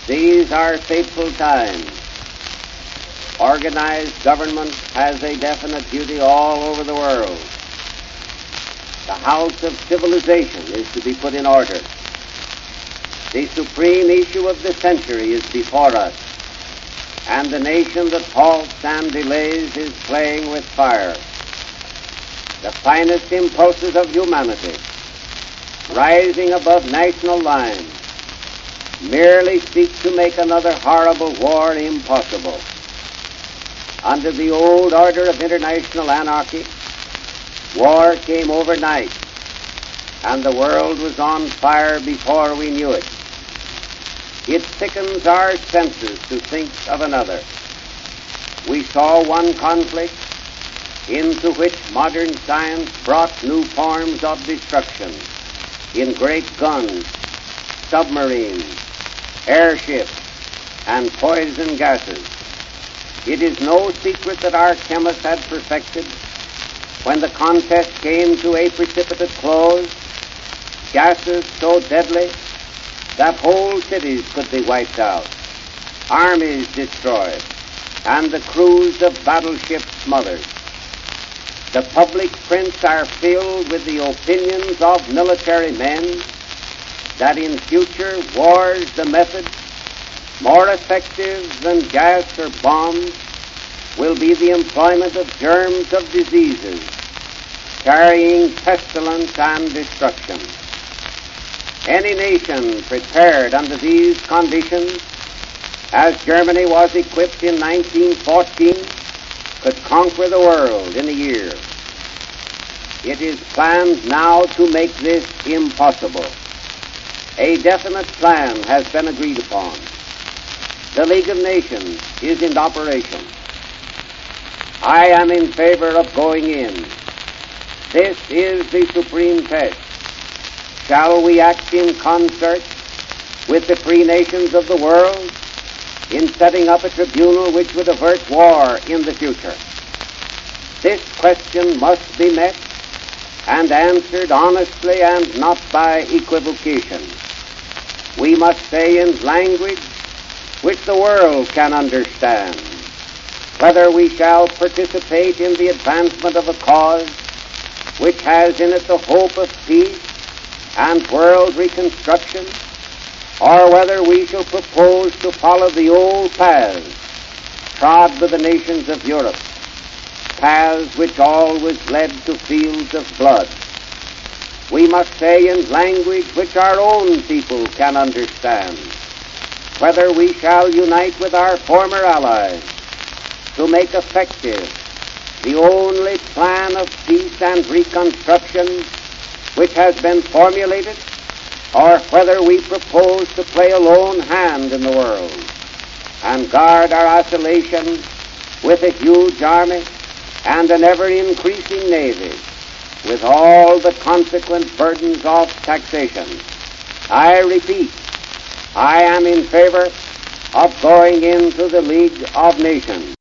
These are fateful times. Organized government has a definite duty all over the world. The house of civilization is to be put in order. The supreme issue of the century is before us, and the nation that halts and delays is playing with fire. The finest impulses of humanity, rising above national lines, merely seek to make another horrible war impossible. Under the old order of international anarchy, war came overnight, and the world was on fire before we knew it. It sickens our senses to think of another. We saw one conflict into which modern science brought new forms of destruction in great guns, submarines, airships, and poison gases. It is no secret that our chemists had perfected, when the contest came to a precipitate close, gases so deadly that whole cities could be wiped out, armies destroyed, and the crews of battleships smothered. The public prints are filled with the opinions of military men that in future wars the method, more effective than gas or bombs, will be the employment of germs of diseases, carrying pestilence and destruction. Any nation prepared under these conditions, as Germany was equipped in 1914, could conquer the world in a year. It is planned now to make this impossible. A definite plan has been agreed upon. The League of Nations is in operation. I am in favor of going in. This is the supreme test. Shall we act in concert with the free nations of the world in setting up a tribunal which would avert war in the future? This question must be met and answered honestly and not by equivocation. We must say in language which the world can understand whether we shall participate in the advancement of a cause which has in it the hope of peace and world reconstruction, or whether we shall propose to follow the old paths trod by the nations of Europe, paths which always led to fields of blood. We must say in language which our own people can understand whether we shall unite with our former allies to make effective the only plan of peace and reconstruction which has been formulated, or whether we propose to play a lone hand in the world and guard our isolation with a huge army and an ever-increasing navy with all the consequent burdens of taxation. I repeat, I am in favor of going into the League of Nations.